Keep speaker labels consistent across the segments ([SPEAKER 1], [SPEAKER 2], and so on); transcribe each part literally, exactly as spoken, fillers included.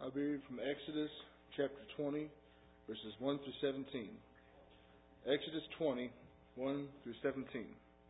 [SPEAKER 1] I'll be reading from Exodus chapter twenty, verses one through seventeen. Exodus twenty, one through seventeen.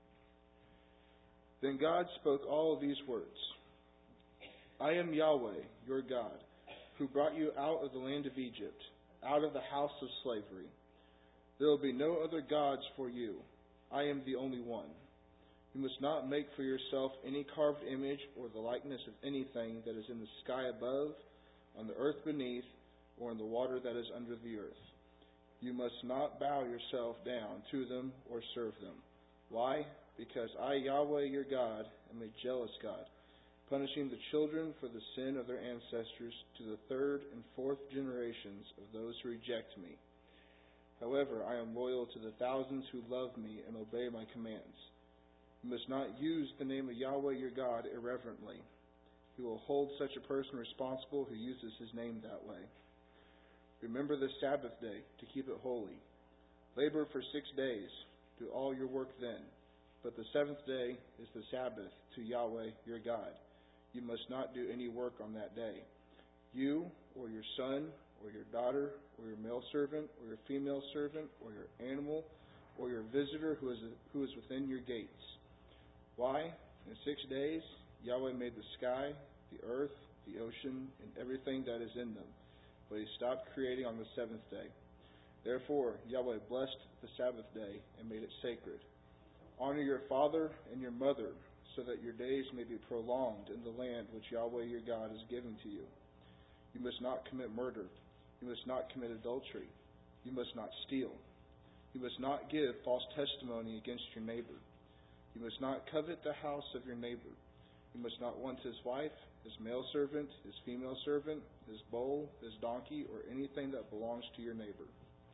[SPEAKER 1] Then God spoke all of these words. I am Yahweh, your God, who brought you out of the land of Egypt, out of the house of slavery. There will be no other gods for you. I am the only one. You must not make for yourself any carved image or the likeness of anything that is in the sky above, on the earth beneath, or in the water that is under the earth. You must not bow yourself down to them or serve them. Why? Because I, Yahweh your God, am a jealous God, punishing the children for the sin of their ancestors to the third and fourth generations of those who reject me. However, I am loyal to the thousands who love me and obey my commands. You must not use the name of Yahweh your God irreverently. He will hold such a person responsible who uses his name that way. Remember the Sabbath day to keep it holy. Labor for six days. Do all your work then. But the seventh day is the Sabbath to Yahweh your God. You must not do any work on that day. You or your son or your daughter or your male servant or your female servant or your animal or your visitor who is who is within your gates. Why? In six days Yahweh made the sky, the earth, the ocean, and everything that is in them. But he stopped creating on the seventh day. Therefore, Yahweh blessed the Sabbath day and made it sacred. Honor your father and your mother, so that your days may be prolonged in the land which Yahweh your God is giving to you. You must not commit murder. You must not commit adultery. You must not steal. You must not give false testimony against your neighbor. You must not covet the house of your neighbor. You must not want his wife, his male servant, his female servant, his bull, his donkey, or anything that belongs to your neighbor.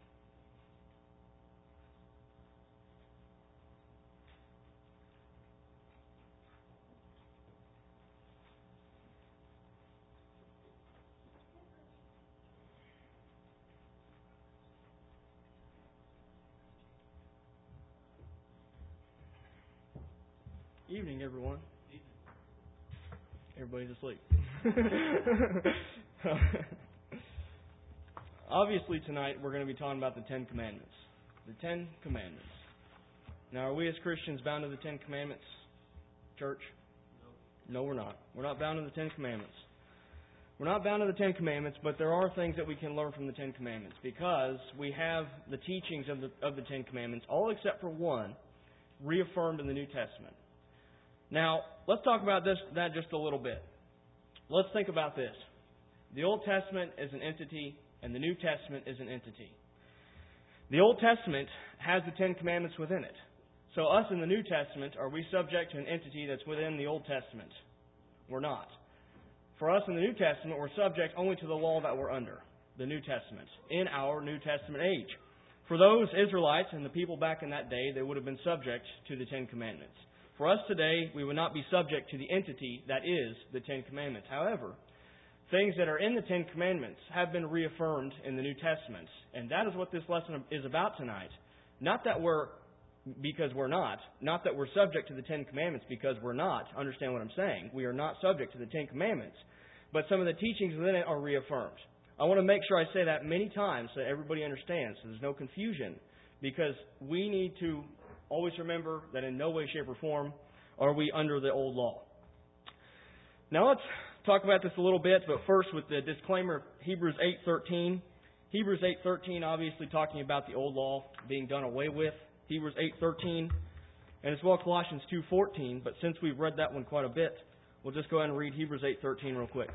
[SPEAKER 2] Evening, everyone. Everybody's asleep. Obviously, tonight we're going to be talking about the Ten Commandments. The Ten Commandments. Now, are we as Christians bound to the Ten Commandments, church? No. No, we're not. We're not bound to the Ten Commandments. We're not bound to the Ten Commandments, but there are things that we can learn from the Ten Commandments because we have the teachings of the of the Ten Commandments, all except for one, reaffirmed in the New Testament. Now, let's talk about this that just a little bit. Let's think about this. The Old Testament is an entity, and the New Testament is an entity. The Old Testament has the Ten Commandments within it. So us in the New Testament, are we subject to an entity that's within the Old Testament? We're not. For us in the New Testament, we're subject only to the law that we're under, the New Testament, in our New Testament age. For those Israelites and the people back in that day, they would have been subject to the Ten Commandments. For us today, we would not be subject to the entity that is the Ten Commandments. However, things that are in the Ten Commandments have been reaffirmed in the New Testament. And that is what this lesson is about tonight. Not that we're, because we're not. Not that we're subject to the Ten Commandments because we're not. Understand what I'm saying. We are not subject to the Ten Commandments. But some of the teachings within it are reaffirmed. I want to make sure I say that many times so everybody understands, so there's no confusion. Because we need to always remember that in no way, shape, or form are we under the old law. Now let's talk about this a little bit, but first with the disclaimer, Hebrews eight thirteen. Hebrews eight thirteen obviously talking about the old law being done away with. Hebrews eight thirteen, and as well Colossians two fourteen, but since we've read that one quite a bit, we'll just go ahead and read Hebrews eight thirteen real quick.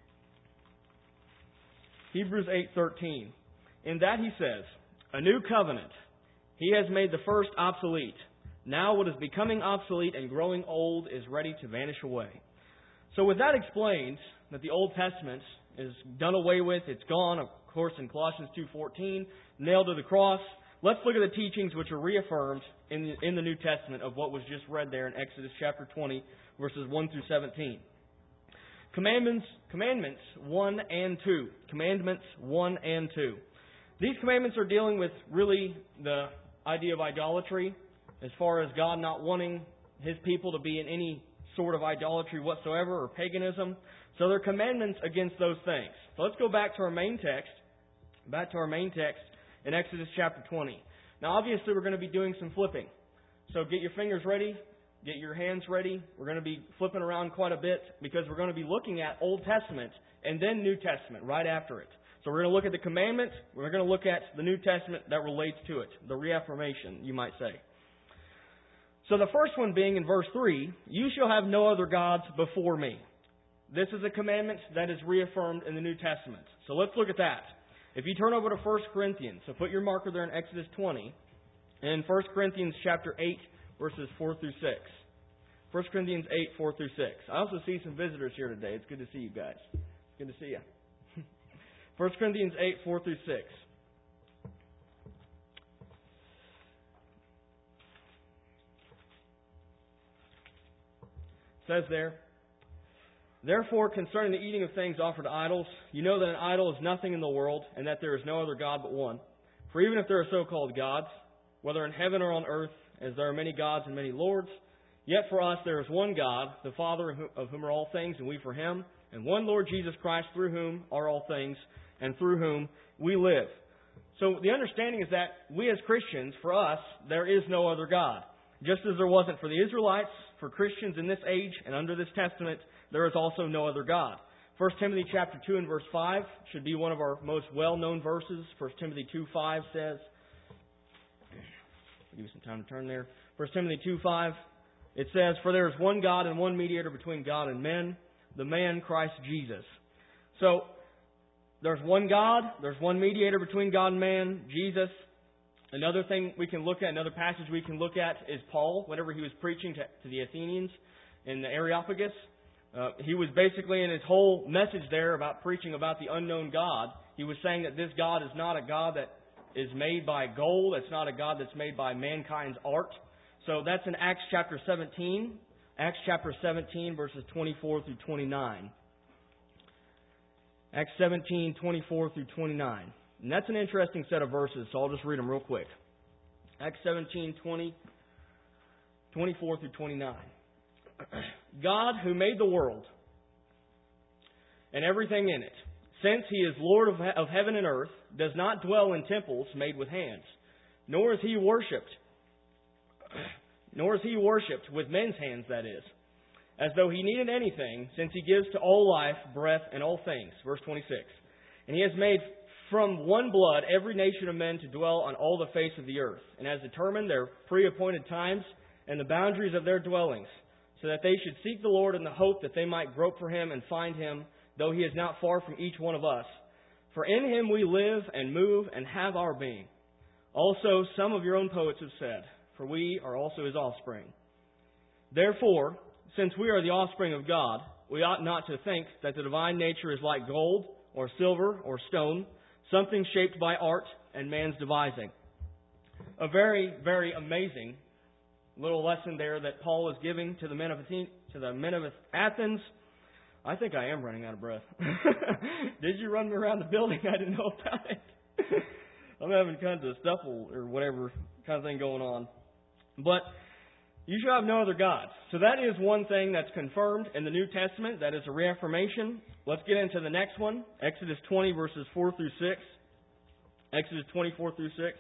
[SPEAKER 2] Hebrews eight thirteen. In that he says, a new covenant. He has made the first obsolete. Now what is becoming obsolete and growing old is ready to vanish away. So with that explained, that the Old Testament is done away with, it's gone, of course, in Colossians two fourteen, nailed to the cross. Let's look at the teachings which are reaffirmed in the, in the New Testament of what was just read there in Exodus chapter twenty, verses one through seventeen. Commandments, commandments one and two. Commandments one and two. These commandments are dealing with really the idea of idolatry, as far as God not wanting His people to be in any sort of idolatry whatsoever or paganism. So there are commandments against those things. So let's go back to our main text, back to our main text in Exodus chapter twenty. Now obviously we're going to be doing some flipping. So get your fingers ready, get your hands ready. We're going to be flipping around quite a bit because we're going to be looking at Old Testament and then New Testament right after it. So we're going to look at the commandment, we're going to look at the New Testament that relates to it, the reaffirmation, you might say. So the first one being in verse three, you shall have no other gods before me. This is a commandment that is reaffirmed in the New Testament. So let's look at that. If you turn over to First Corinthians, so put your marker there in Exodus twenty, and First Corinthians chapter eight, verses four through six. First Corinthians eight, four through six. I also see some visitors here today. It's good to see you guys. Good to see you. First Corinthians eight, four through six. It says there, therefore, concerning the eating of things offered to idols, you know that an idol is nothing in the world, and that there is no other God but one. For even if there are so-called gods, whether in heaven or on earth, as there are many gods and many lords, yet for us there is one God, the Father of whom are all things, and we for Him, and one Lord Jesus Christ, through whom are all things, and through whom we live. So the understanding is that we as Christians, for us, there is no other God. Just as there wasn't for the Israelites, for Christians in this age and under this testament, there is also no other God. First Timothy chapter two and verse five should be one of our most well-known verses. First Timothy two five says, I'll give you some time to turn there. First Timothy two five, it says, for there is one God and one mediator between God and men, the man Christ Jesus. So, there's one God, there's one mediator between God and man, Jesus. Another thing we can look at, another passage we can look at is Paul, whenever he was preaching to, to the Athenians in the Areopagus. Uh, he was basically in his whole message there about preaching about the unknown God. He was saying that this God is not a God that is made by gold. It's not a God that's made by mankind's art. So that's in Acts chapter seventeen. Acts chapter seventeen, verses twenty-four through twenty-nine. Acts seventeen, twenty-four through twenty-nine. And that's an interesting set of verses, so I'll just read them real quick. Acts seventeen, twenty, twenty-four through twenty-nine. God, who made the world and everything in it, since He is Lord of, of heaven and earth, does not dwell in temples made with hands, nor is He worshipped, nor is He worshipped with men's hands, that is, as though He needed anything, since He gives to all life, breath, and all things. Verse twenty-six. And He has made from one blood every nation of men to dwell on all the face of the earth, and has determined their pre-appointed times and the boundaries of their dwellings, so that they should seek the Lord in the hope that they might grope for Him and find Him, though He is not far from each one of us. For in Him we live and move and have our being. Also, some of your own poets have said, for we are also His offspring. Therefore, since we are the offspring of God, we ought not to think that the divine nature is like gold or silver or stone, something shaped by art and man's devising. A very, very amazing little lesson there that Paul is giving to the men of Athens, to the men of Athens. I think I am running out of breath. Did you run me around the building? I didn't know about it. I'm having kinds of stuffle or whatever kind of thing going on. But you shall have no other gods. So that is one thing that's confirmed in the New Testament. That is a reaffirmation. Let's get into the next one. Exodus twenty, verses four through six. Exodus twenty, four through six.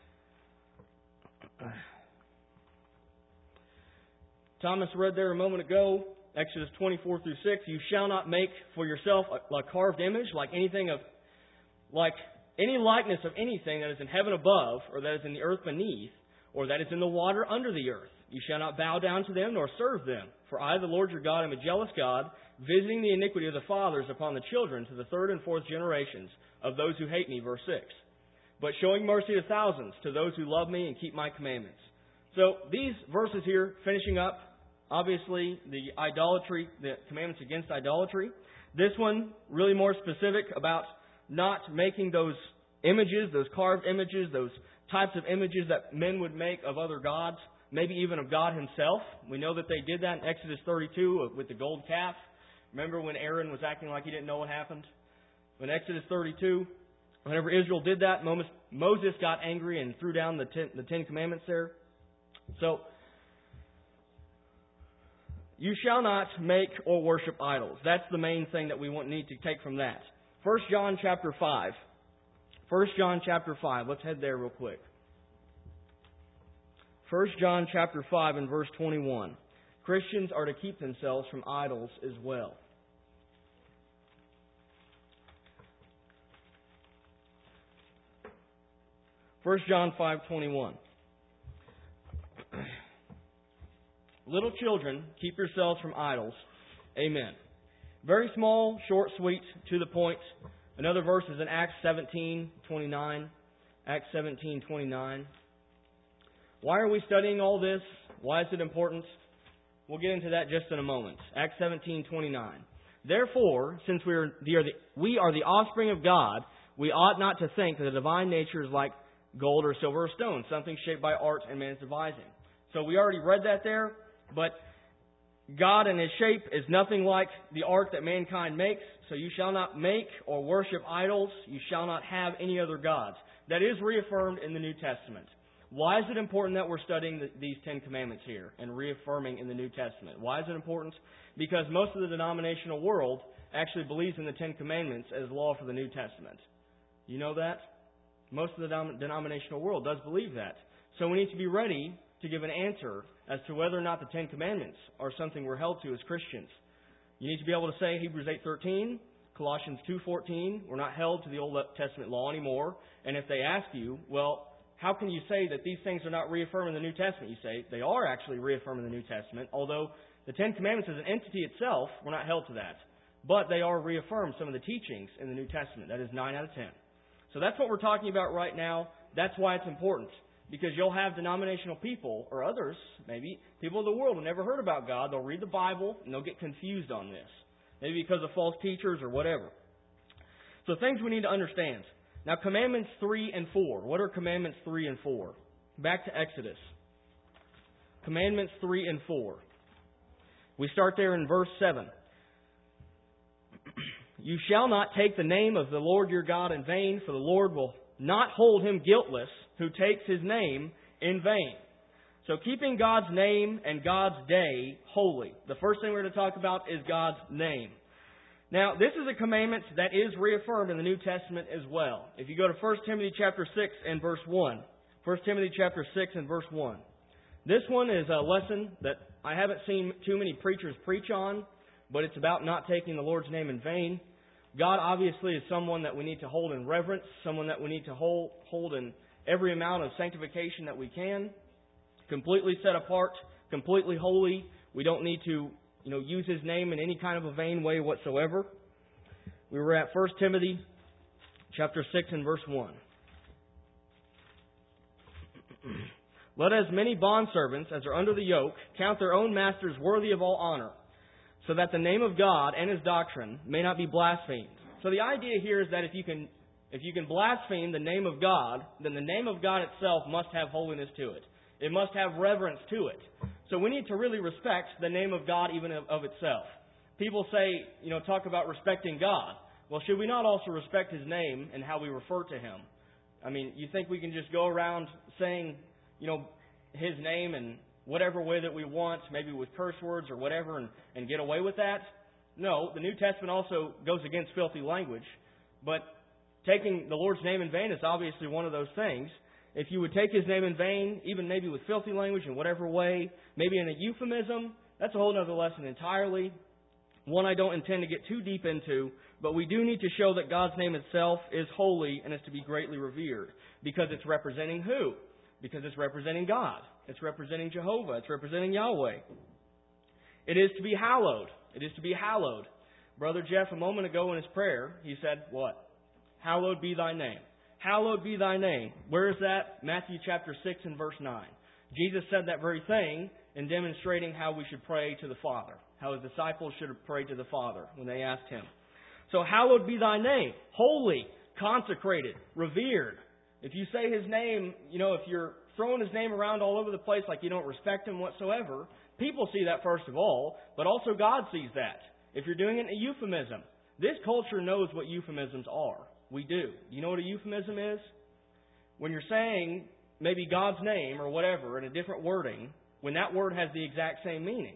[SPEAKER 2] Thomas read there a moment ago, Exodus twenty-four through six. You shall not make for yourself a, a carved image, like anything of, like any likeness of anything that is in heaven above, or that is in the earth beneath, or that is in the water under the earth. You shall not bow down to them nor serve them. For I, the Lord your God, am a jealous God, visiting the iniquity of the fathers upon the children to the third and fourth generations of those who hate me. Verse six. But showing mercy to thousands, to those who love me and keep my commandments. So these verses here, finishing up, obviously, the idolatry, the commandments against idolatry. This one, really more specific about not making those images, those carved images, those types of images that men would make of other gods, maybe even of God Himself. We know that they did that in Exodus thirty-two with the gold calf. Remember when Aaron was acting like he didn't know what happened? In Exodus thirty-two, whenever Israel did that, Moses got angry and threw down the ten, the Ten Commandments there. So, You shall not make or worship idols. That's the main thing that we want need to take from that. First John chapter five. First John chapter five. Let's head there real quick. First John chapter five and verse twenty-one. Christians are to keep themselves from idols as well. First John five twenty-one. Little children, keep yourselves from idols. Amen. Very small, short, sweet, to the point. Another verse is in Acts seventeen twenty-nine. Acts seventeen twenty-nine. Why are we studying all this? Why is it important? We'll get into that just in a moment. Acts seventeen twenty-nine. Therefore, since we are the, we are the offspring of God, we ought not to think that the divine nature is like gold or silver or stone, something shaped by art and man's devising. So we already read that there, but God in His shape is nothing like the art that mankind makes. So you shall not make or worship idols. You shall not have any other gods. That is reaffirmed in the New Testament. Why is it important that we're studying the, these Ten Commandments here and reaffirming in the New Testament? Why is it important? Because most of the denominational world actually believes in the Ten Commandments as law for the New Testament. You know that? Most of the denom- denominational world does believe that. So we need to be ready to give an answer as to whether or not the Ten Commandments are something we're held to as Christians. You need to be able to say Hebrews eight thirteen, Colossians two fourteen, we're not held to the Old Testament law anymore. And if they ask you, well, how can you say that these things are not reaffirmed in the New Testament? You say, they are actually reaffirmed in the New Testament, although the Ten Commandments as an entity itself, we're not held to that. But they are reaffirmed, some of the teachings in the New Testament. That is nine out of ten. So that's what we're talking about right now. That's why it's important. Because you'll have denominational people, or others, maybe, people of the world who never heard about God. They'll read the Bible, and they'll get confused on this. Maybe because of false teachers or whatever. So things we need to understand. Now, Commandments three and four. What are Commandments three and four? Back to Exodus. Commandments three and four. We start there in verse seven. You shall not take the name of the Lord your God in vain, for the Lord will not hold him guiltless who takes His name in vain. So keeping God's name and God's day holy. The first thing we're going to talk about is God's name. Now, this is a commandment that is reaffirmed in the New Testament as well. If you go to First Timothy chapter six and verse one. First Timothy chapter six and verse one. This one is a lesson that I haven't seen too many preachers preach on, but it's about not taking the Lord's name in vain. God obviously is someone that we need to hold in reverence, someone that we need to hold, hold in every amount of sanctification that we can, completely set apart, completely holy. We don't need to, you know, use His name in any kind of a vain way whatsoever. We were at First Timothy chapter six and verse one. Let as many bondservants as are under the yoke count their own masters worthy of all honor, so that the name of God and His doctrine may not be blasphemed. So the idea here is that if you can if you can blaspheme the name of God, then the name of God itself must have holiness to it. It must have reverence to it. So we need to really respect the name of God even of, of itself. People say, you know, talk about respecting God. Well, should we not also respect His name and how we refer to Him? I mean, you think we can just go around saying, you know, His name in whatever way that we want, maybe with curse words or whatever, and, and get away with that? No, the New Testament also goes against filthy language. But taking the Lord's name in vain is obviously one of those things. If you would take His name in vain, even maybe with filthy language in whatever way, maybe in a euphemism, that's a whole other lesson entirely. One I don't intend to get too deep into, but we do need to show that God's name itself is holy and is to be greatly revered. Because it's representing who? Because it's representing God. It's representing Jehovah. It's representing Yahweh. It is to be hallowed. It is to be hallowed. Brother Jeff, a moment ago in his prayer, he said, what? Hallowed be Thy name. Hallowed be Thy name. Where is that? Matthew chapter six and verse nine. Jesus said that very thing in demonstrating how we should pray to the Father. How His disciples should have prayed to the Father when they asked Him. So hallowed be Thy name. Holy, consecrated, revered. If you say His name, you know, if you're throwing His name around all over the place like you don't respect Him whatsoever, people see that first of all, but also God sees that. If you're doing it in a euphemism, this culture knows what euphemisms are. We do. You know what a euphemism is? When you're saying maybe God's name or whatever in a different wording, when that word has the exact same meaning.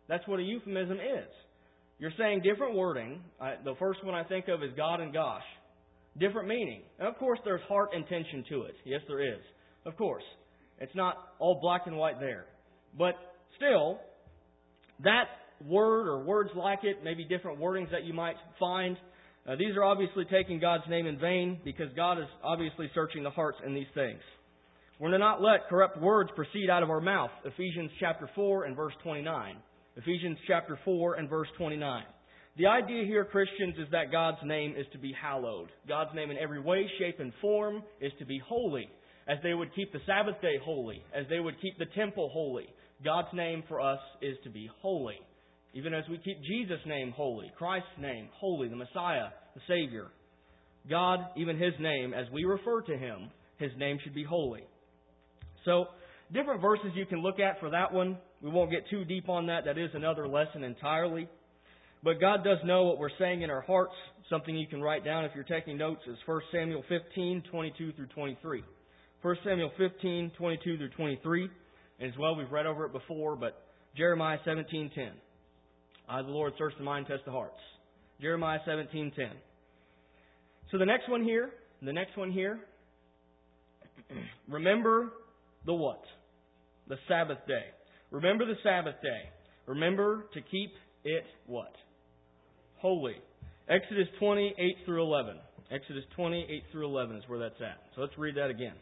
[SPEAKER 2] That's what a euphemism is. You're saying different wording. I, the first one I think of is God and gosh. Different meaning. And of course, there's heart intention to it. Yes, there is. Of course. It's not all black and white there. But still, that word or words like it, maybe different wordings that you might find, uh, these are obviously taking God's name in vain because God is obviously searching the hearts in these things. We're to not let corrupt words proceed out of our mouth. Ephesians chapter four and verse twenty-nine. Ephesians chapter four and verse twenty-nine. The idea here, Christians, is that God's name is to be hallowed. God's name in every way, shape, and form is to be holy. As they would keep the Sabbath day holy, as they would keep the temple holy, God's name for us is to be holy. Even as we keep Jesus' name holy, Christ's name holy, the Messiah, the Savior. God, even His name, as we refer to Him, His name should be holy. So, different verses you can look at for that one. We won't get too deep on that. That is another lesson entirely. But God does know what we're saying in our hearts. Something you can write down if you're taking notes is First Samuel fifteen, twenty-two through twenty-three. First Samuel fifteen, twenty-two through twenty-three. And as well, we've read over it before, but Jeremiah seventeen ten. I, the Lord, search the mind, test the hearts. Jeremiah seventeen ten. So the next one here, the next one here, remember the what? The Sabbath day. Remember the Sabbath day. Remember to keep it what? Holy. Exodus twenty, eight through eleven. Exodus twenty, eight through eleven is where that's at. So let's read that again.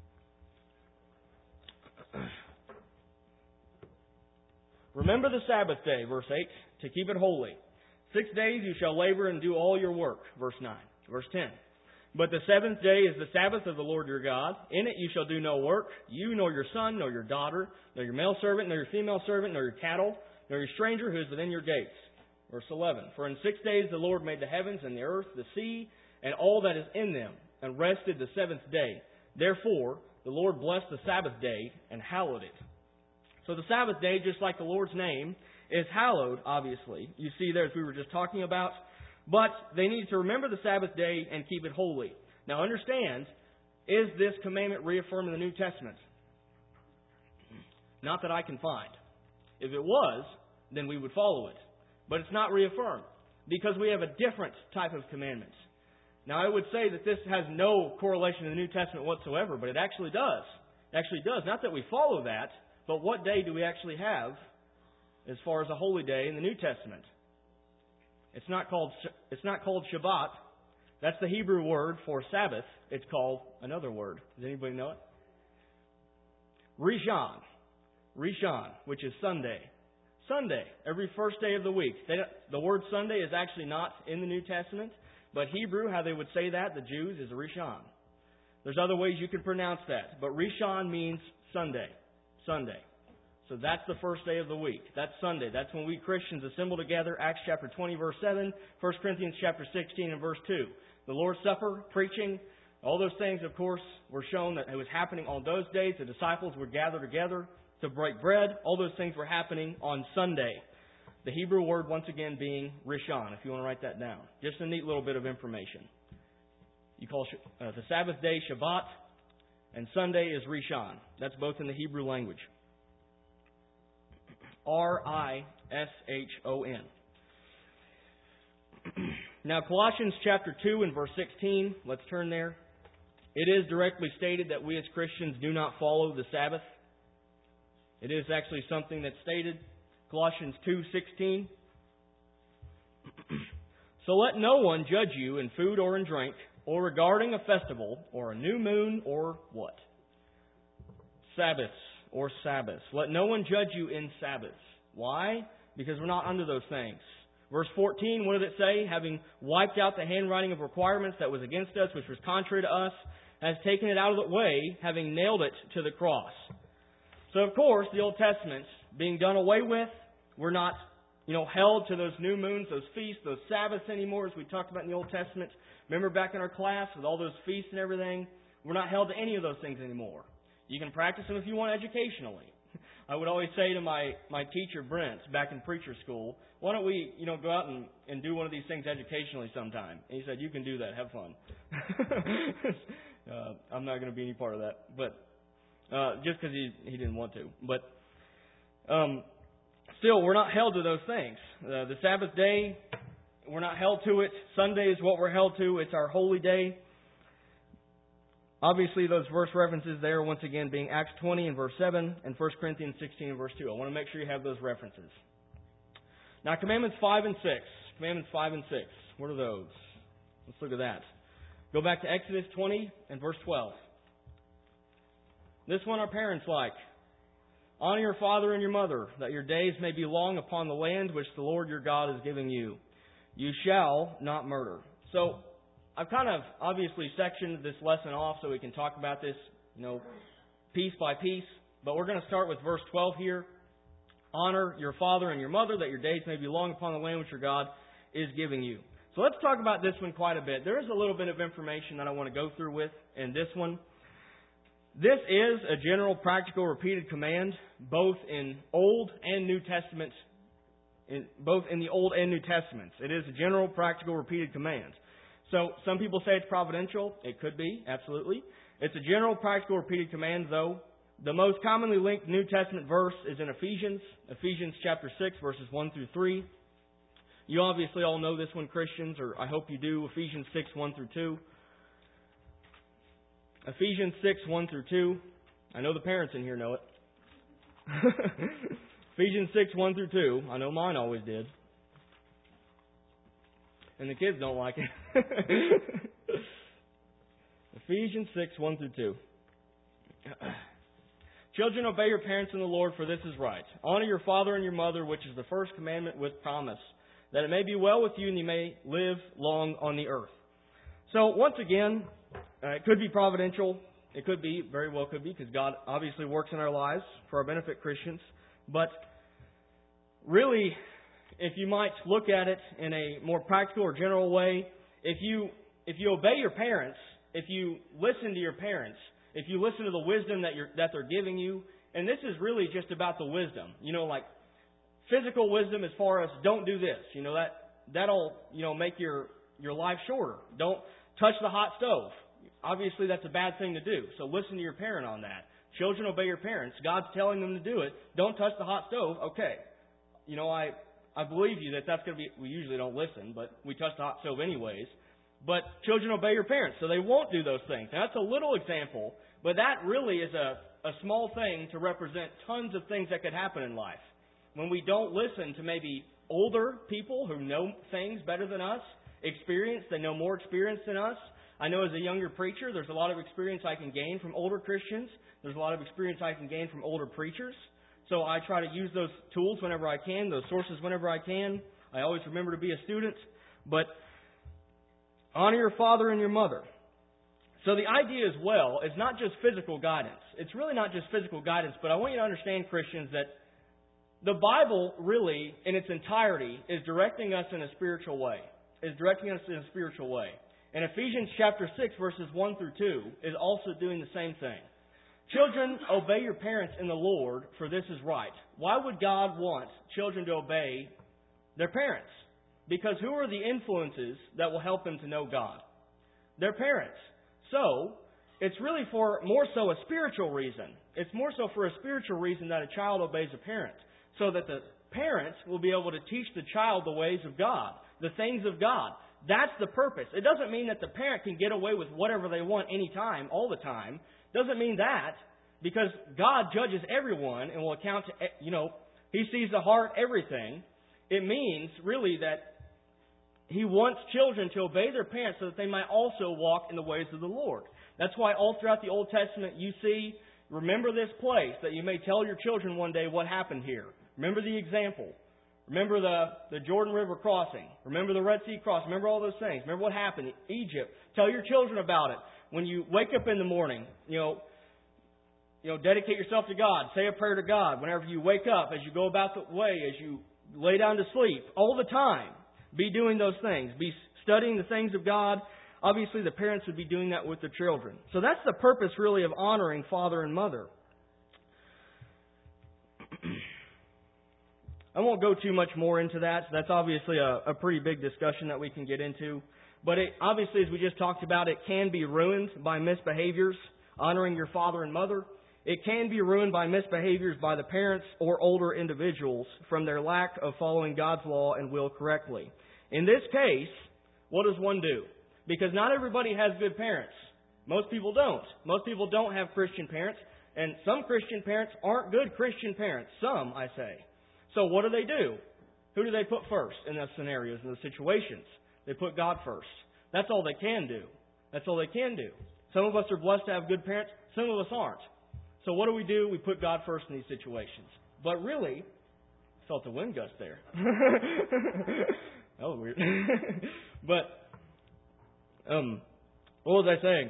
[SPEAKER 2] Remember the Sabbath day, verse eight, to keep it holy. Six days you shall labor and do all your work, verse nine. Verse ten. But the seventh day is the Sabbath of the Lord your God. In it you shall do no work, you nor your son, nor your daughter, nor your male servant, nor your female servant, nor your cattle, nor your stranger who is within your gates. Verse eleven. For in six days the Lord made the heavens and the earth, the sea, and all that is in them, and rested the seventh day. Therefore the Lord blessed the Sabbath day and hallowed it. So the Sabbath day, just like the Lord's name, is hallowed, obviously. You see there, as we were just talking about. But they need to remember the Sabbath day and keep it holy. Now understand, is this commandment reaffirmed in the New Testament? Not that I can find. If it was, then we would follow it. But it's not reaffirmed, because we have a different type of commandment. Now I would say that this has no correlation in the New Testament whatsoever, but it actually does. It actually does. Not that we follow that, but what day do we actually have as far as a holy day in the New Testament? It's not called it's not called Shabbat. That's the Hebrew word for Sabbath. It's called another word. Does anybody know it? Rishon. Rishon, which is Sunday. Sunday, every first day of the week. They, the word Sunday is actually not in the New Testament, but Hebrew, how they would say that, the Jews, is Rishon. There's other ways you can pronounce that, but Rishon means Sunday. Sunday. So that's the first day of the week. That's Sunday. That's when we Christians assemble together. Acts chapter twenty, verse seven. First Corinthians chapter sixteen and verse two. The Lord's Supper, preaching, all those things, of course, were shown that it was happening on those days. The disciples would gather together to break bread. All those things were happening on Sunday. The Hebrew word, once again, being Rishon, if you want to write that down. Just a neat little bit of information. You call uh, the Sabbath day Shabbat, and Sunday is Rishon. That's both in the Hebrew language. R I S H O N. Now, Colossians chapter two and verse sixteen, let's turn there. It is directly stated that we as Christians do not follow the Sabbath. It is actually something that's stated. Colossians two sixteen. So let no one judge you in food or in drink, or regarding a festival, or a new moon, or what? Sabbaths, or Sabbaths. Let no one judge you in Sabbaths. Why? Because we're not under those things. Verse fourteen, what does it say? Having wiped out the handwriting of requirements that was against us, which was contrary to us, has taken it out of the way, having nailed it to the cross. So, of course, the Old Testament being done away with, we're not, you know, held to those new moons, those feasts, those Sabbaths anymore, as we talked about in the Old Testament. Remember back in our class with all those feasts and everything? We're not held to any of those things anymore. You can practice them if you want educationally. I would always say to my, my teacher, Brent, back in preacher school, why don't we, you know, go out and, and do one of these things educationally sometime? And he said, you can do that. Have fun. uh, I'm not going to be any part of that. But uh, just because he, he didn't want to. But um, still, we're not held to those things. Uh, the Sabbath day, we're not held to it. Sunday is what we're held to. It's our holy day. Obviously, those verse references there, once again, being Acts twenty and verse seven and First Corinthians sixteen and verse two. I want to make sure you have those references. Now, Commandments five and six. Commandments five and six. What are those? Let's look at that. Go back to Exodus twenty and verse twelve. This one our parents like. Honor your father and your mother, that your days may be long upon the land which the Lord your God is giving you. You shall not murder. So, I've kind of obviously sectioned this lesson off so we can talk about this, you know, piece by piece. But we're going to start with verse twelve here. Honor your father and your mother, that your days may be long upon the land which your God is giving you. So let's talk about this one quite a bit. There is a little bit of information that I want to go through with in this one. This is a general, practical, repeated command, both in Old and New Testaments, in, both in the Old and New Testaments. It is a general, practical, repeated command. So some people say it's providential. It could be, absolutely. It's a general, practical, repeated command, though. The most commonly linked New Testament verse is in Ephesians, Ephesians chapter six, verses one through three. You obviously all know this one, Christians, or I hope you do, Ephesians six, one through two. Ephesians six, one through two. I know the parents in here know it. Ephesians six, one through two. I know mine always did. And the kids don't like it. Ephesians six, one through two. Children, obey your parents in the Lord, for this is right. Honor your father and your mother, which is the first commandment with promise, that it may be well with you and you may live long on the earth. So, once again, uh, it could be providential. It could be, very well could be, because God obviously works in our lives for our benefit, Christians. But really, if you might look at it in a more practical or general way, if you if you obey your parents, if you listen to your parents, if you listen to the wisdom that you're that they're giving you, and this is really just about the wisdom, you know, like physical wisdom as far as don't do this, you know, that that'll you know make your your life shorter. Don't touch the hot stove. Obviously, that's a bad thing to do. So listen to your parent on that. Children, obey your parents. God's telling them to do it. Don't touch the hot stove. Okay, you know I. I believe you that that's going to be, we usually don't listen, but we touch the hot stove anyways. But children obey your parents, so they won't do those things. Now, that's a little example, but that really is a, a small thing to represent tons of things that could happen in life. When we don't listen to maybe older people who know things better than us, experience, they know more experience than us. I know as a younger preacher, there's a lot of experience I can gain from older Christians. There's a lot of experience I can gain from older preachers. So I try to use those tools whenever I can, those sources whenever I can. I always remember to be a student. But honor your father and your mother. So the idea as well is not just physical guidance. It's really not just physical guidance, but I want you to understand, Christians, that the Bible really, in its entirety, is directing us in a spiritual way. Is directing us in a spiritual way. And Ephesians chapter six, verses one through two, is also doing the same thing. Children, obey your parents in the Lord, for this is right. Why would God want children to obey their parents? Because who are the influences that will help them to know God? Their parents. So, it's really for more so a spiritual reason. It's more so for a spiritual reason that a child obeys a parent. So that the parents will be able to teach the child the ways of God, the things of God. That's the purpose. It doesn't mean that the parent can get away with whatever they want anytime, all the time. Doesn't mean that, because God judges everyone and will account to, you know, He sees the heart, everything. It means, really, that He wants children to obey their parents so that they might also walk in the ways of the Lord. That's why all throughout the Old Testament you see, remember this place, that you may tell your children one day what happened here. Remember the example. Remember the, the Jordan River crossing. Remember the Red Sea crossing. Remember all those things. Remember what happened in Egypt. Tell your children about it. When you wake up in the morning, you know, you know, dedicate yourself to God. Say a prayer to God. Whenever you wake up, as you go about the way, as you lay down to sleep, all the time, be doing those things. Be studying the things of God. Obviously, the parents would be doing that with their children. So that's the purpose, really, of honoring father and mother. I won't go too much more into that. That's obviously a, a pretty big discussion that we can get into. But it, obviously, as we just talked about, it can be ruined by misbehaviors, honoring your father and mother. it can be ruined by misbehaviors by the parents or older individuals from their lack of following God's law and will correctly. In this case, what does one do? Because not everybody has good parents. Most people don't. Most people don't have Christian parents, and some Christian parents aren't good Christian parents. Some, I say. So what do they do? Who do they put first in those scenarios, in those situations? They put God first. That's all they can do. That's all they can do. Some of us are blessed to have good parents. Some of us aren't. So what do we do? We put God first in these situations. But really, I felt the wind gust there. That was weird. But, um, what was I saying?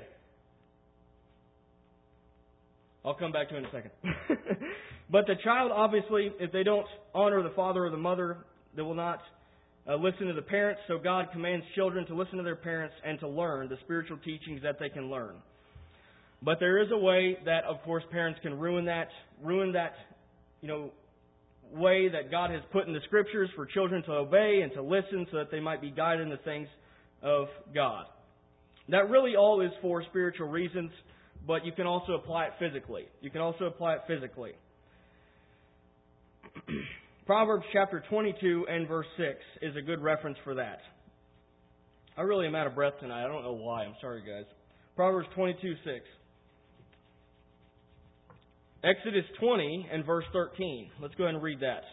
[SPEAKER 2] I'll come back to it in a second. But the child, obviously, if they don't honor the father or the mother, they will not uh, listen to the parents. So God commands children to listen to their parents and to learn the spiritual teachings that they can learn. But there is a way that, of course, parents can ruin that, ruin that, you know, way that God has put in the Scriptures for children to obey and to listen so that they might be guided in the things of God. That really all is for spiritual reasons, but you can also apply it physically. You can also apply it physically. Proverbs chapter twenty-two and verse six is a good reference for that. I really am out of breath tonight. I don't know why. I'm sorry, guys. Proverbs twenty-two six. Exodus twenty and verse thirteen. Let's go ahead and read that.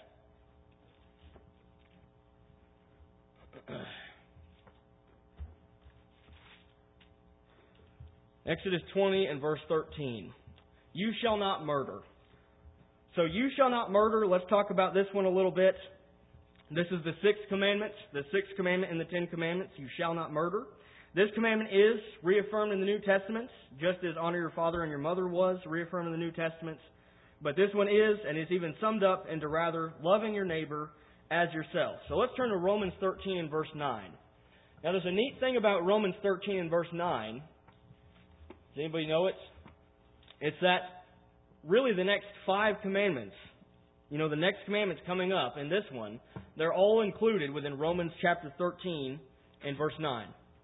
[SPEAKER 2] Exodus twenty and verse thirteen. You shall not murder. So you shall not murder. Let's talk about this one a little bit. This is the sixth commandment. The sixth commandment in the Ten Commandments. You shall not murder. This commandment is reaffirmed in the New Testament, just as honor your father and your mother was reaffirmed in the New Testament. But this one is, and is even summed up into rather loving your neighbor as yourself. So let's turn to Romans thirteen and verse nine. Now there's a neat thing about Romans thirteen and verse nine. Does anybody know it? It's that really the next five commandments, you know, the next commandments coming up in this one, they're all included within Romans chapter thirteen and verse nine.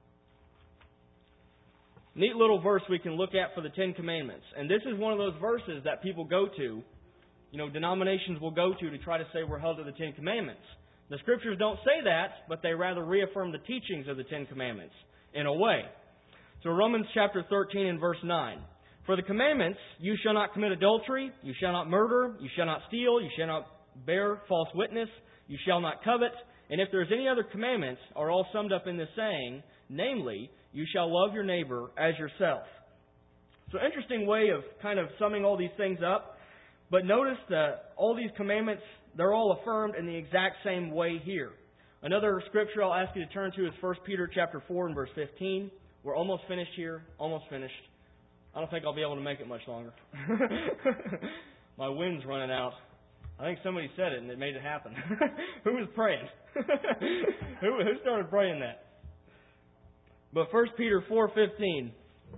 [SPEAKER 2] Neat little verse we can look at for the Ten Commandments. And this is one of those verses that people go to, you know, denominations will go to to try to say we're held to the Ten Commandments. The Scriptures don't say that, but they rather reaffirm the teachings of the Ten Commandments in a way. So Romans chapter thirteen and verse nine. For the commandments, you shall not commit adultery, you shall not murder, you shall not steal, you shall not bear false witness, you shall not covet, and if there is any other commandments, are all summed up in this saying, namely, you shall love your neighbor as yourself. So interesting way of kind of summing all these things up. But notice that all these commandments, they're all affirmed in the exact same way here. Another scripture I'll ask you to turn to is First Peter chapter four and verse fifteen. We're almost finished here. Almost finished. I don't think I'll be able to make it much longer. My wind's running out. I think somebody said it and it made it happen. Who was praying? who, who started praying that? But First Peter four fifteen.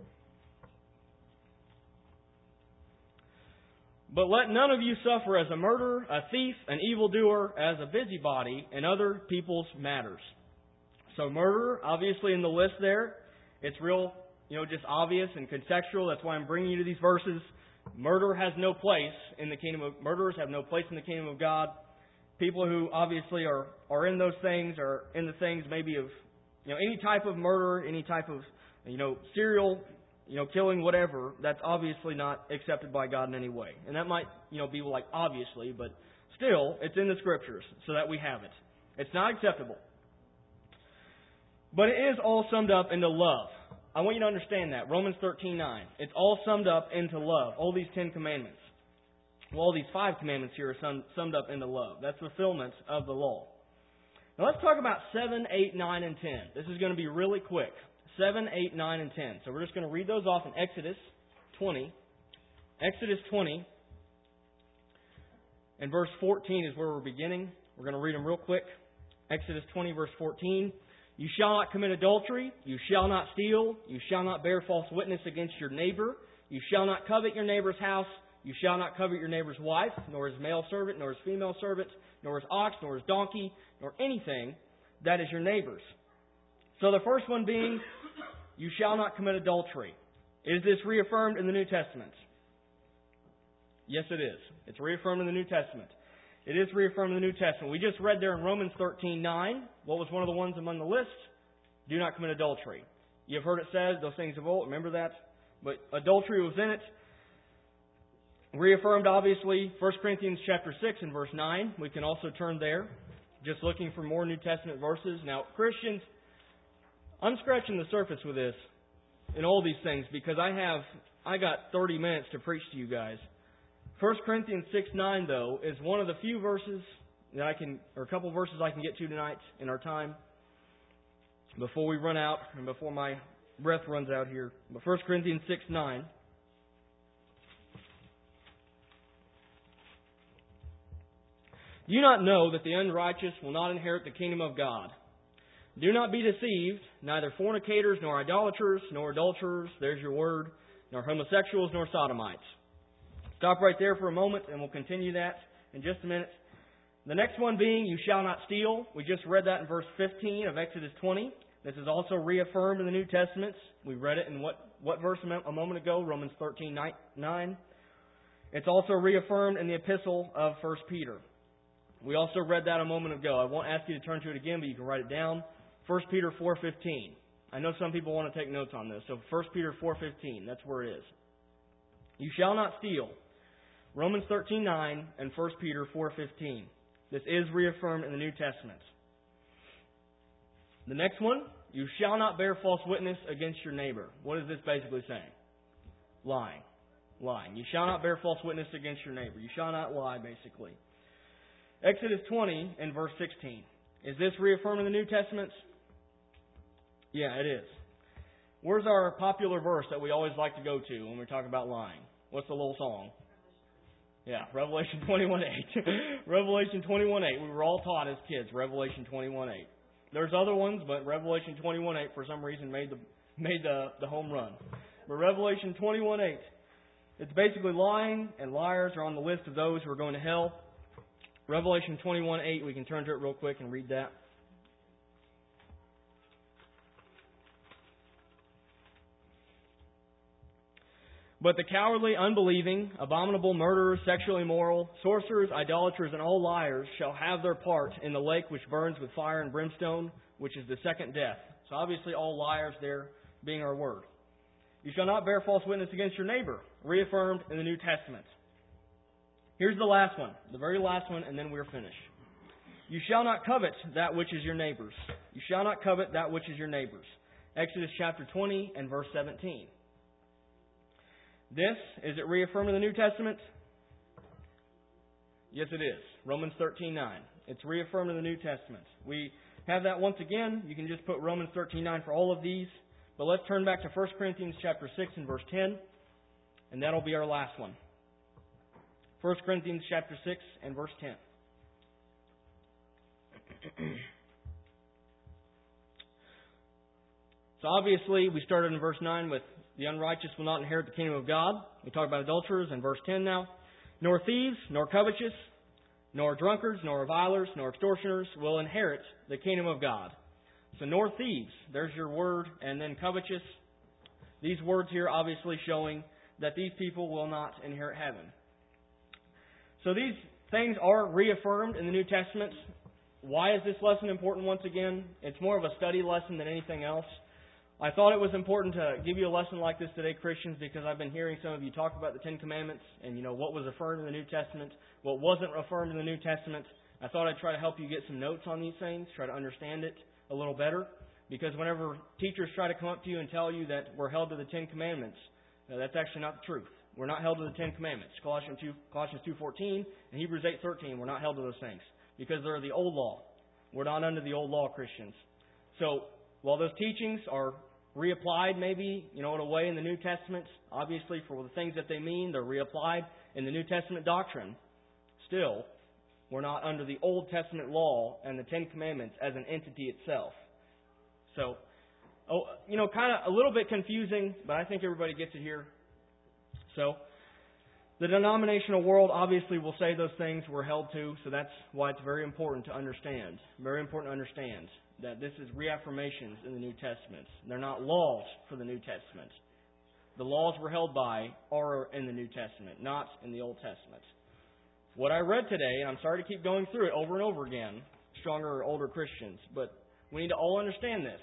[SPEAKER 2] But let none of you suffer as a murderer, a thief, an evildoer, as a busybody in other people's matters. So murder, obviously in the list there, it's real, you know, just obvious and contextual. That's why I'm bringing you to these verses. Murder has no place in the kingdom of, murderers have no place in the kingdom of God. People who obviously are, are in those things, are in the things maybe of, you know, any type of murder, any type of, you know, serial, you know, killing, whatever, that's obviously not accepted by God in any way. And that might, you know, be like obviously, but still, it's in the Scriptures so that we have it. It's not acceptable. But it is all summed up into love. I want you to understand that. Romans thirteen nine. It's all summed up into love. All these Ten Commandments. Well, all these five commandments here are sum, summed up into love. That's fulfillment of the law. Now let's talk about seven, eight, nine, and ten. This is going to be really quick. seven, eight, nine, and ten. So we're just going to read those off in Exodus twenty. Exodus twenty. And verse fourteen is where we're beginning. We're going to read them real quick. Exodus twenty, verse fourteen. You shall not commit adultery. You shall not steal. You shall not bear false witness against your neighbor. You shall not covet your neighbor's house. You shall not covet your neighbor's wife, nor his male servant, nor his female servant, nor his ox, nor his donkey, nor anything that is your neighbor's. So the first one being, you shall not commit adultery. Is this reaffirmed in the New Testament? Yes, it is. It's reaffirmed in the New Testament. It is reaffirmed in the New Testament. We just read there in Romans thirteen nine, what was one of the ones among the list? Do not commit adultery. You've heard it said, those things of old, remember that? But adultery was in it. Reaffirmed, obviously, First Corinthians chapter six and verse nine. We can also turn there, just looking for more New Testament verses. Now, Christians, I'm scratching the surface with this in all these things because I have, I got thirty minutes to preach to you guys. First Corinthians six nine, though, is one of the few verses that I can, or a couple verses I can get to tonight in our time before we run out and before my breath runs out here. But First Corinthians six nine. Do you not know that the unrighteous will not inherit the kingdom of God? Do not be deceived, neither fornicators, nor idolaters, nor adulterers, there's your word, nor homosexuals, nor sodomites. Stop right there for a moment, and we'll continue that in just a minute. The next one being, you shall not steal. We just read that in verse fifteen of Exodus twenty. This is also reaffirmed in the New Testament. We read it in what, what verse a moment ago? Romans thirteen nine. It's also reaffirmed in the epistle of First Peter. We also read that a moment ago. I won't ask you to turn to it again, but you can write it down. First Peter four fifteen. I know some people want to take notes on this. So First Peter four fifteen, that's where it is. You shall not steal. Romans thirteen nine and First Peter four fifteen. This is reaffirmed in the New Testament. The next one, you shall not bear false witness against your neighbor. What is this basically saying? Lying. Lying. You shall not bear false witness against your neighbor. You shall not lie, basically. Exodus twenty and verse sixteen. Is this reaffirmed in the New Testament? Yeah, it is. Where's our popular verse that we always like to go to when we talk about lying? What's the little song? Yeah, Revelation twenty-one eight. Revelation twenty-one eight. We were all taught as kids, Revelation twenty-one eight. There's other ones, but Revelation twenty-one eight for some reason made the made the, the home run. But Revelation twenty-one eight. It's basically lying, and liars are on the list of those who are going to hell. Revelation twenty-one eight, we can turn to it real quick and read that. But the cowardly, unbelieving, abominable, murderers, sexually immoral, sorcerers, idolaters, and all liars shall have their part in the lake which burns with fire and brimstone, which is the second death. So obviously all liars there being our word. You shall not bear false witness against your neighbor, reaffirmed in the New Testament. Here's the last one, the very last one, and then we're finished. You shall not covet that which is your neighbor's. You shall not covet that which is your neighbor's. Exodus chapter twenty and verse seventeen. This, is it reaffirmed in the New Testament? Yes, it is. Romans thirteen nine. It's reaffirmed in the New Testament. We have that once again. You can just put Romans thirteen nine for all of these. But let's turn back to First Corinthians chapter six and verse ten. And that'll be our last one. First Corinthians chapter six and verse ten. So obviously we started in verse nine with the unrighteous will not inherit the kingdom of God. We talk about adulterers in verse ten now. Nor thieves, nor covetous, nor drunkards, nor revilers, nor extortioners will inherit the kingdom of God. So nor thieves, there's your word, and then covetous. These words here obviously showing that these people will not inherit heaven. So these things are reaffirmed in the New Testament. Why is this lesson important once again? It's more of a study lesson than anything else. I thought it was important to give you a lesson like this today, Christians, because I've been hearing some of you talk about the Ten Commandments and, you know, what was affirmed in the New Testament, what wasn't affirmed in the New Testament. I thought I'd try to help you get some notes on these things, try to understand it a little better, because whenever teachers try to come up to you and tell you that we're held to the Ten Commandments, uh, that's actually not the truth. We're not held to the Ten Commandments. Colossians two, Colossians two fourteen and Hebrews eight thirteen, we're not held to those things because they're the old law. We're not under the old law, Christians. So while those teachings are reapplied maybe, you know, in a way in the New Testament, obviously for the things that they mean, they're reapplied in the New Testament doctrine. Still, we're not under the Old Testament law and the Ten Commandments as an entity itself. So, oh, you know, kind of a little bit confusing, but I think everybody gets it here. So, the denominational world obviously will say those things we're held to, so that's why it's very important to understand. Very important to understand that this is reaffirmations in the New Testament. They're not laws for the New Testament. the laws we're held by are in the New Testament, not in the Old Testament. What I read today, and I'm sorry to keep going through it over and over again, stronger or older Christians, but we need to all understand this.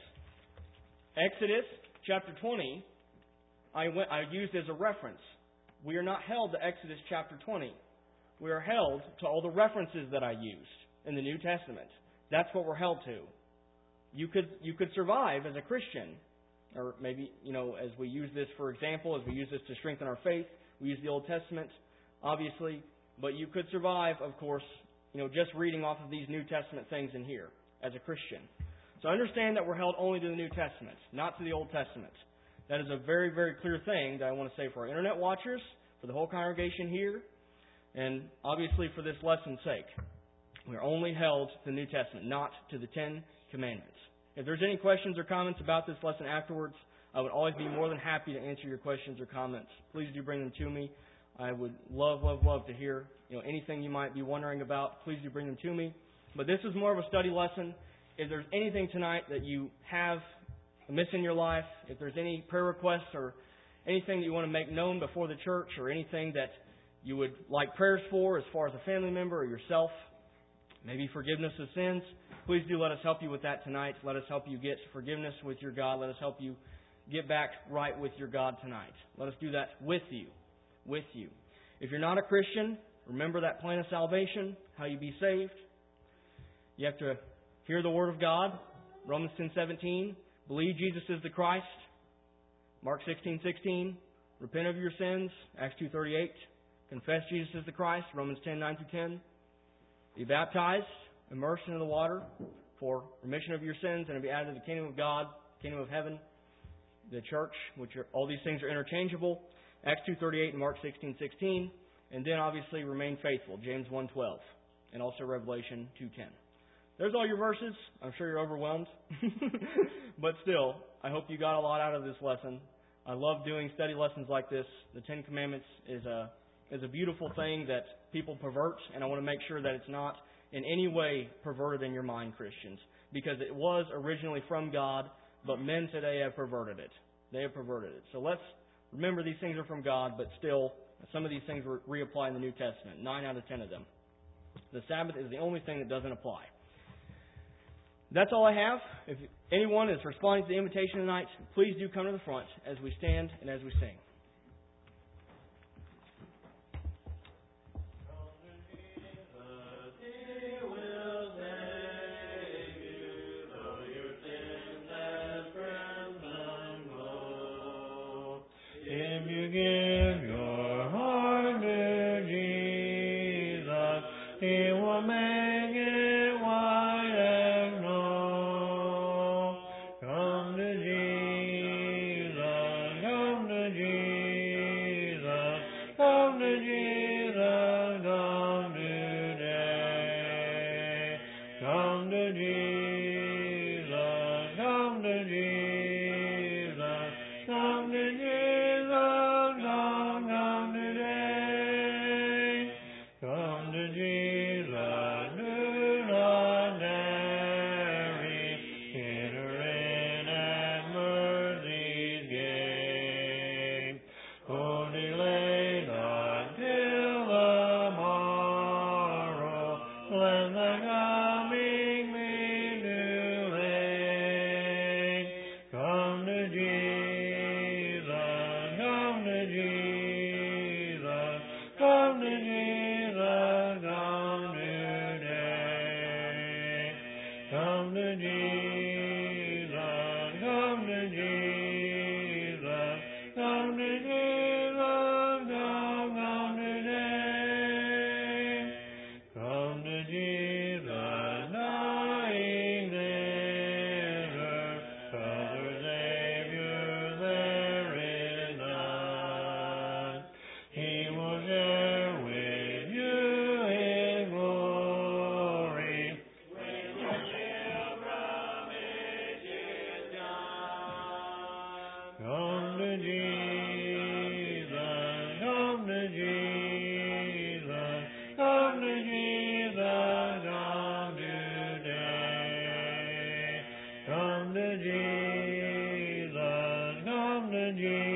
[SPEAKER 2] Exodus chapter twenty, I went, I used as a reference. We are not held to Exodus chapter twenty. We are held to all the references that I used in the New Testament. That's what we're held to. You could you could survive as a Christian, or maybe, you know, as we use this for example, as we use this to strengthen our faith, we use the Old Testament, obviously, but you could survive, of course, you know, just reading off of these New Testament things in here as a Christian. So understand that we're held only to the New Testament, not to the Old Testament. That is a very, very clear thing that I want to say for our internet watchers, for the whole congregation here, and obviously for this lesson's sake. We're only held to the New Testament, not to the Ten Commandments. If there's any questions or comments about this lesson afterwards, I would always be more than happy to answer your questions or comments. Please do bring them to me. I would love, love, love to hear, you know, anything you might be wondering about. Please do bring them to me. But this is more of a study lesson. If there's anything tonight that you have amiss in your life, if there's any prayer requests or anything that you want to make known before the church, or anything that you would like prayers for as far as a family member or yourself, maybe forgiveness of sins, please do let us help you with that tonight. Let us help you get forgiveness with your God. Let us help you get back right with your God tonight. Let us do that with you. With you. If you're not a Christian, remember that plan of salvation, how you be saved. You have to hear the Word of God, Romans ten seventeen. Believe Jesus is the Christ, Mark sixteen sixteen. Repent of your sins, Acts two thirty-eight. Confess Jesus is the Christ, Romans ten nine through ten. Be baptized, immersed into the water for remission of your sins, and be added to the kingdom of God, kingdom of heaven, the church, which are, all these things are interchangeable. Acts two thirty-eight and Mark sixteen sixteen. And then obviously remain faithful, James one twelve. And also Revelation two ten. There's all your verses. I'm sure you're overwhelmed. But still, I hope you got a lot out of this lesson. I love doing study lessons like this. The Ten Commandments is a is a beautiful thing that people pervert, and I want to make sure that it's not in any way perverted in your mind, Christians, because it was originally from God, but men today have perverted it. They have perverted it. So let's remember these things are from God, but still, some of these things were reapply in the New Testament, nine out of ten of them. The Sabbath is the only thing that doesn't apply. That's all I have. If anyone is responding to the invitation tonight, please do come to the front as we stand and as we sing.
[SPEAKER 3] If you give your heart to Jesus, He will make it white as snow. Come to Jesus, come to Jesus, come to Jesus, come today. Come to Jesus, come to Jesus, come to Jesus. Jesus.